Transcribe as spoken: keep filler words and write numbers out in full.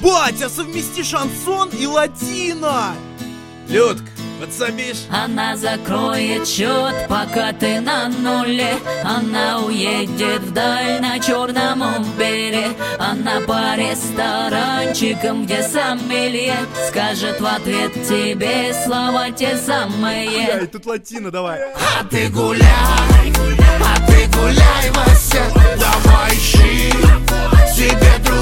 Батя, совмести шансон и латино! Людк, подсобишь? Она закроет счет, пока ты на нуле. Она уедет вдаль на черном Убере. Она по ресторанчикам, где сомелье скажет в ответ тебе слова те самые. Ай, тут латино, давай. А ты гуляй, а ты гуляй, Вася. Давай ищи себе друг.